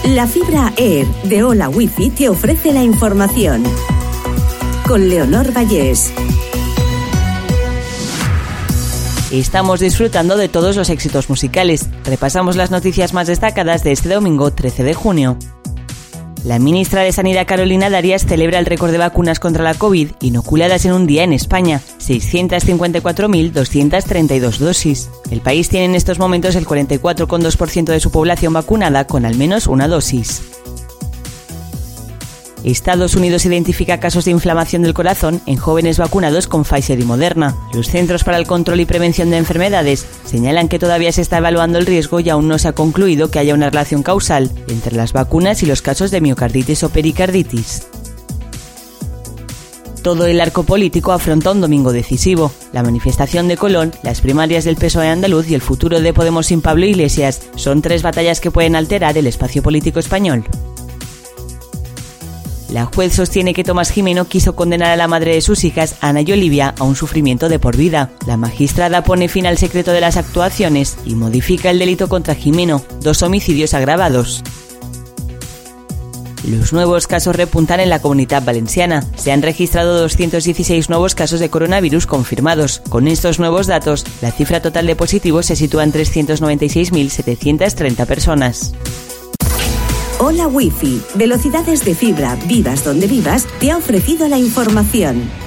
La fibra Air de Hola Wifi te ofrece la información. Con Leonor Vallés. Estamos disfrutando de todos los éxitos musicales. Repasamos las noticias más destacadas de este domingo 13 de junio. La ministra de Sanidad Carolina Darias celebra el récord de vacunas contra la COVID inoculadas en un día en España, 654.232 dosis. El país tiene en estos momentos el 44,2% de su población vacunada con al menos una dosis. Estados Unidos identifica casos de inflamación del corazón en jóvenes vacunados con Pfizer y Moderna. Los Centros para el Control y Prevención de Enfermedades señalan que todavía se está evaluando el riesgo y aún no se ha concluido que haya una relación causal entre las vacunas y los casos de miocarditis o pericarditis. Todo el arco político afronta un domingo decisivo. La manifestación de Colón, las primarias del PSOE andaluz y el futuro de Podemos sin Pablo Iglesias son tres batallas que pueden alterar el espacio político español. La juez sostiene que Tomás Jimeno quiso condenar a la madre de sus hijas, Ana y Olivia, a un sufrimiento de por vida. La magistrada pone fin al secreto de las actuaciones y modifica el delito contra Jimeno, 2 homicidios agravados. Los nuevos casos repuntan en la Comunitat Valenciana. Se han registrado 216 nuevos casos de coronavirus confirmados. Con estos nuevos datos, la cifra total de positivos se sitúa en 396.730 personas. Hola Wifi, velocidades de fibra, vivas donde vivas, te ha ofrecido la información.